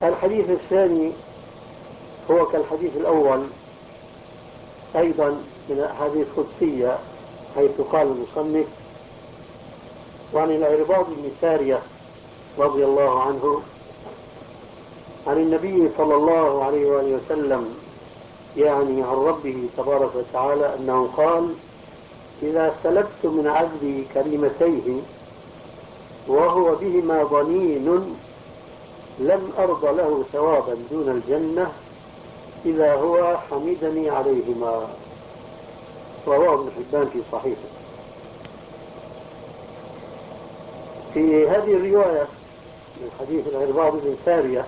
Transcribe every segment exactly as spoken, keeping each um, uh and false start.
الحديث الثاني هو كالحديث الأول أيضا من الأحاديث القدسية، حيث قال المصنف: وعن العرباض بن سارية رضي الله عنه عن النبي صلى الله عليه وآله وسلم، يعني عن ربه تبارك وتعالى، أنه قال: إذا سلبت من عبدي كلمتيه وهو بهما ضنين لم أرض له ثوابا دون الجنة إذا هو حمدني عليهما. رواه ابن حبان في صحيحه. في هذه الرواية من حديث العرباض بن سارية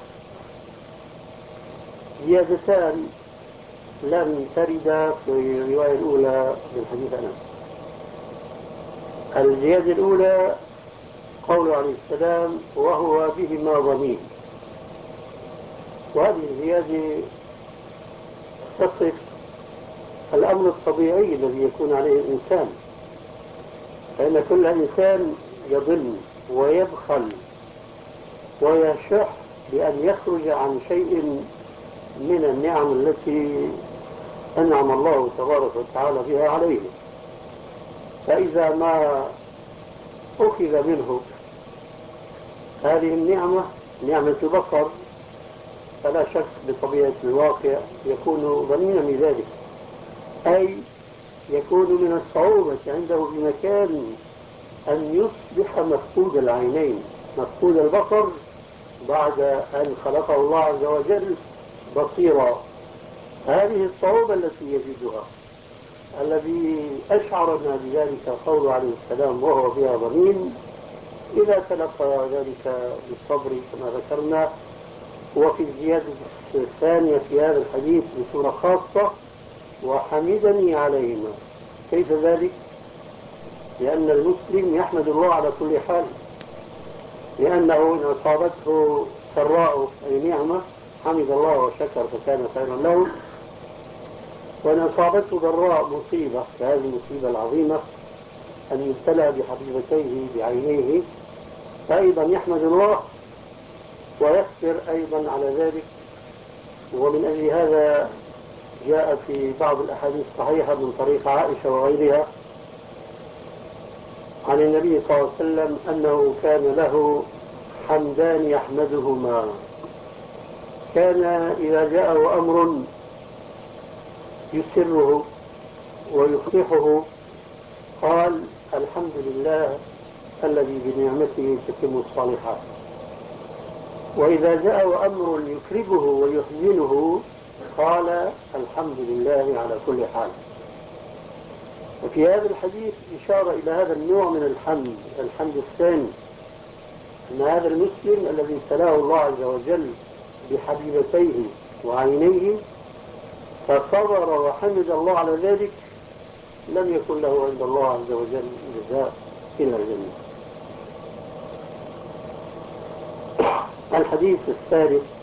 زيادتان لم ترد في الرواية الأولى من حديث أنس. الزيادة الأولى قوله عليه السلام: وهو بهما ضنين. وهذه الزيادة تصف الأمر الطبيعي الذي يكون عليه الإنسان، فإن كل إنسان يضن ويبخل ويشح بأن يخرج عن شيء من النعم التي أنعم الله تبارك وتعالى بها عليه. فإذا ما أخذ منه هذه النعمة، نعمة البصر، فلا شك بطبيعة الواقع يكون ضمينا بذلك، أي يكون من الصعوبة عنده بمكان أن يصبح مفقود العينين مفقود البصر بعد أن خلقه الله عز وجل بصيرا. هذه الصعوبة التي يجدها، الذي أشعرنا بذلك قول عليه السلام: وهو بها ضمين. إذا تلقى ذلك بالصبر كما ذكرنا. وفي الزيادة الثانية في هذا الحديث بصورة خاصة: وحمدني عليهما. كيف ذلك؟ لأن المسلم يحمد الله على كل حال، لأنه إن أصابته سراء أي نعمة حمد الله وشكر فكان خيرا له، وإن أصابته ضراء مصيبة كهذه المصيبة العظيمة أن يبتلى بحبيبتيه بعينيه فأيضا يحمد الله ويصبر أيضا على ذلك. ومن أجل هذا جاء في بعض الأحاديث الصحيحة من طريق عائشة وغيرها عن النبي صلى الله عليه وسلم أنه كان له حمدان يحمدهما. كان إذا جاءه أمر يسره ويفرحه قال: الحمد لله الذي بنعمته تتم الصالحات. وإذا جاءه أمر يكربه ويحزنه قال: الحمد لله على كل حال. وفي هذا الحديث إشارة إلى هذا النوع من الحمد، الحمد الثاني، أن هذا المسلم الذي ابتلاه الله عز وجل بحبيبتيه وعينيه فصبر وحمد الله على ذلك، لم يكن له عند الله عز وجل جزاء إلا الجنة. الحديث الثالث